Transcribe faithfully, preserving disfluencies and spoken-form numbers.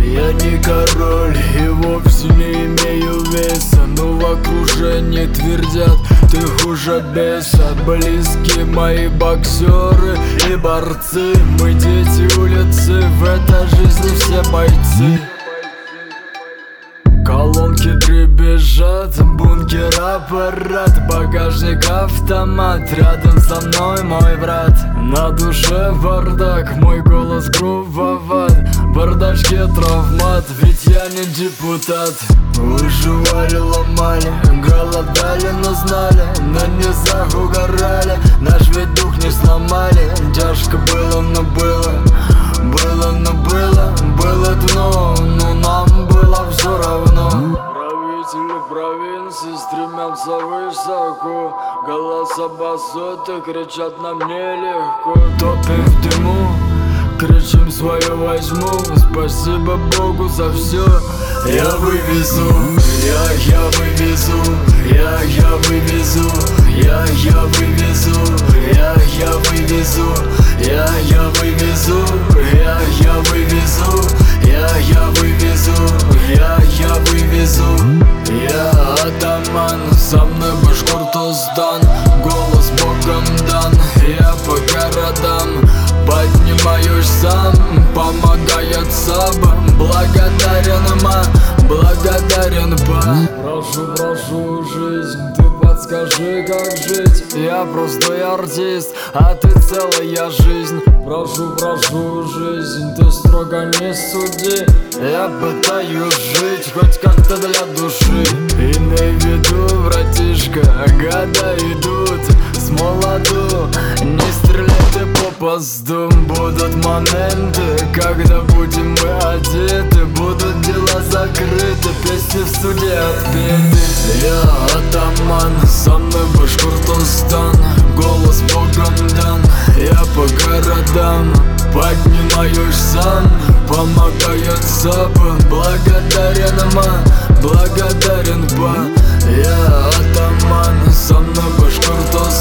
Я не король и вовсе не имею веса, но в окружении твердят: ты хуже беса. Близкие мои боксеры и борцы, мы дети улицы, в этой жизни все бойцы. Колонки дребезжат, бункер аппарат, багажник автомат, рядом со мной мой брат. На душе бардак, мой голос грубоват, в бардачке травмат, ведь я не депутат. Выживали, ломали, голодали, но знали, на низах угорали, наш ведь дух не сломали. Тяжко было, но было, было, но было, было дно, но нам было все равно. Правители провинции стремятся высоко, голоса басоты кричат: нам нелегко. Топим в дыму, кричим: свое возьму, спасибо Богу за все. Я вывезу, я, я вывезу, я, я вывезу, я, я вывезу, я, я вывезу, я, я вывезу, я, я вывезу, я, я вывезу, я, я вывезу. Я атаман, со мной Башкортостан, голос Богом дан, я по городам поднимаюсь сам, помогает сабам, благодарен ма, благодарен ба. Прошу, прошу, жизнь, ты подскажи, как жить. Я простой артист, а ты целая жизнь. Прошу, прошу, жизнь, ты строго не суди. Я пытаюсь жить хоть как-то для души. Имей в виду, братишка, года идут с молоду. Не стреляй ты попусту. Будут моменты, когда будем мы одеты, будут дела закрыты, песни в суде отпеты. Я атаман, со мной Башкортостан, голос Богом дан, я по городам поднимаюсь сам, помогает сапа, благодарен ма, благодарен ба. Я атаман, со мной Башкортостан.